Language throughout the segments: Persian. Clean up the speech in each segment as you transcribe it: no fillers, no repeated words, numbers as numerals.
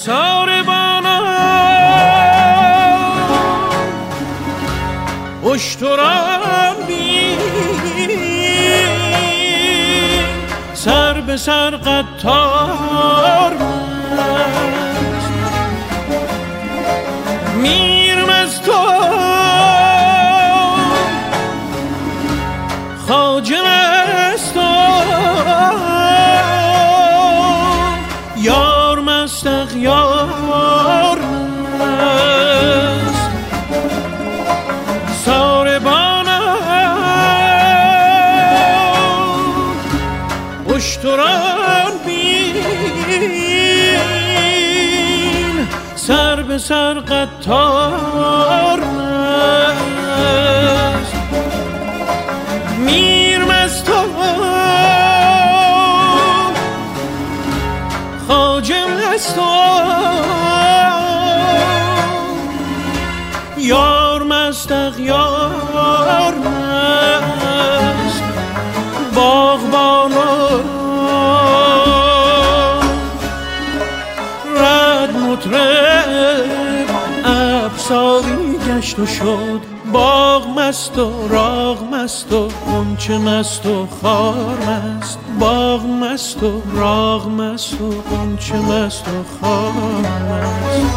ساربانا اشتران بین، سر به سر قطار مست، میر مستان خواجه مستان، یار مست اغیار مست، ساربانا اشتران بین، سر به سر قطار مست، میر مستان خواجه مستان، یار مست اغیار مست، باغبانا رد مطرب ابساری گشت و شد، باغ مست و راغ مست و غنچه مست و خار مست، باغ مست و راغ مست و غنچه مست و خار مست.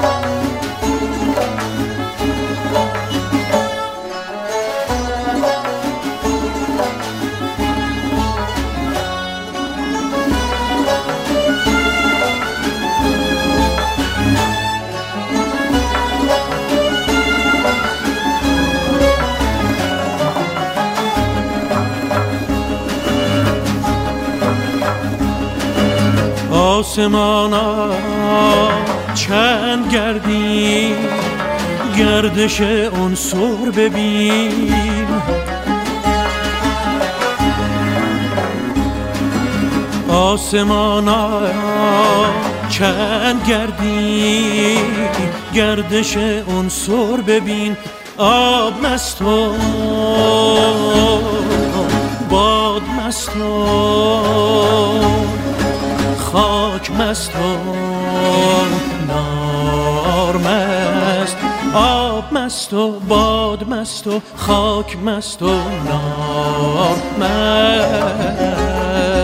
آسمانا چند گردی گردش عنصر ببین، آسمانا چند گردی گردش عنصر ببین، آب مست و باد مست و خاک مست و نار مست، آب مست و باد مست و خاک مست و نار مست.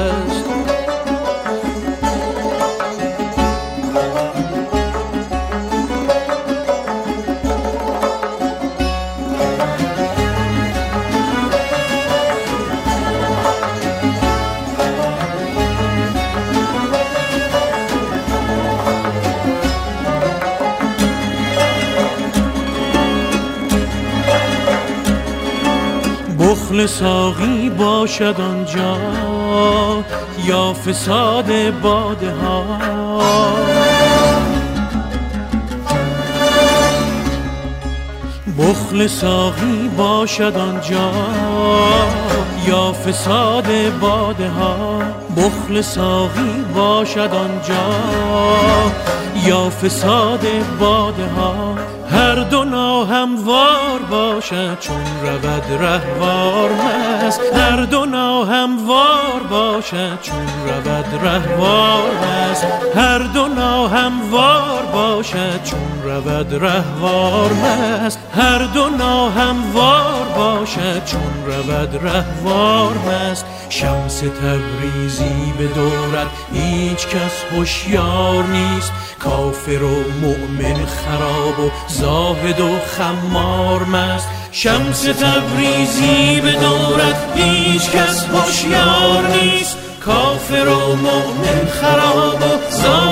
بخل ساقی باشد آنجا یا فساد باده ها، بخل ساقی باشد آنجا یا فساد باده ها، بخل ساقی باشد آنجا یا فساد باده ها، هر دو ناهموار باشد چون رود رهوار مست، هر دو ناهموار باشد چون رود رهوار مست، هر دو ناهموار باشد چون رود رهوار مست، هر دو ناهموار باشد چون رود رهوار مست. شمس تبریزی به دورت هیچ کس هوشیار نیست، کافر و مؤمن خراب و زاهد و خمار مست. شمس تبریزی به دورت هیچ کس هوشیار نیست، کافر و مؤمن خراب و زاهد